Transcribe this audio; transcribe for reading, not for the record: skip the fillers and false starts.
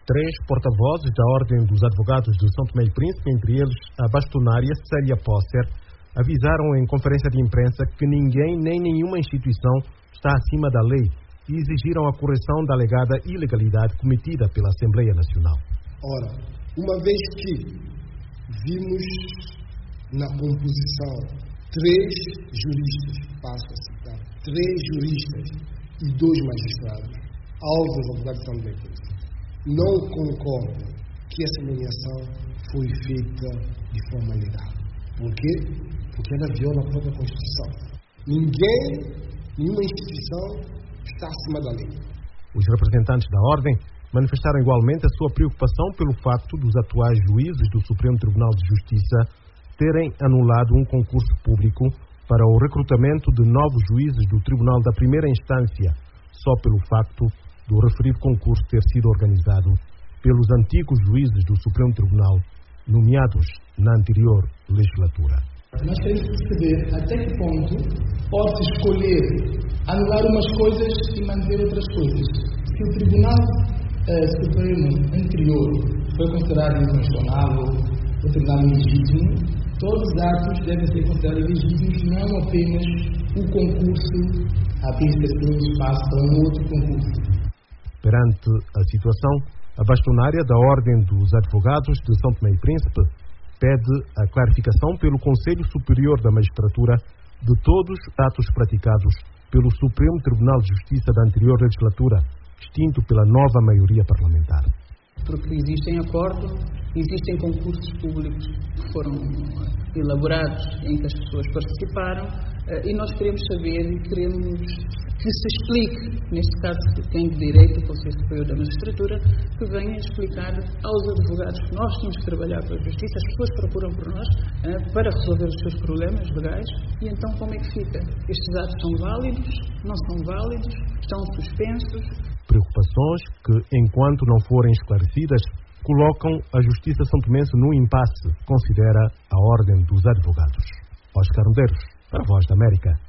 3 porta-vozes da Ordem dos Advogados de São Tomé e Príncipe, entre eles a bastonária Célia Posser, avisaram em conferência de imprensa que ninguém nem nenhuma instituição está acima da lei e exigiram a correção da alegada ilegalidade cometida pela Assembleia Nacional. Ora, uma vez que vimos na composição 3 juristas, passo a citar, 3 juristas e 2 magistrados, aos advogados de São Tomé e Príncipe, não concordo que essa nomeação foi feita de forma legal. Por quê? Porque ela viola a própria Constituição. Nenhuma instituição está acima da lei. Os representantes da Ordem manifestaram igualmente a sua preocupação pelo facto dos atuais juízes do Supremo Tribunal de Justiça terem anulado um concurso público para o recrutamento de novos juízes do Tribunal da Primeira Instância, só pelo facto do referido concurso ter sido organizado pelos antigos juízes do Supremo Tribunal, nomeados na anterior legislatura. Nós queremos perceber até que ponto pode escolher anular umas coisas e manter outras coisas. Se o Tribunal Supremo anterior foi considerado inconstitucional ou Tribunal ilegítimo, todos os atos devem ser considerados legítimos, não apenas o concurso, a habilitação de espaço para um outro concurso. Perante a situação, a bastonária da Ordem dos Advogados de São Tomé e Príncipe pede a clarificação pelo Conselho Superior da Magistratura de todos os atos praticados pelo Supremo Tribunal de Justiça da anterior legislatura, extinto pela nova maioria parlamentar. Porque existem acordos, existem concursos públicos que foram elaborados em que as pessoas participaram e nós queremos saber e queremos que se explique, neste caso quem de direito, o Conselho Superior da Magistratura, que venha explicar aos advogados que nós temos que trabalhar pela Justiça, as pessoas procuram por nós para resolver os seus problemas legais e então como é que fica? Estes atos são válidos? Não são válidos? Estão suspensos? Preocupações que, enquanto não forem esclarecidas, colocam a Justiça são-tomense num impasse, considera a Ordem dos Advogados. Oscar Medeiros, para a Voz da América.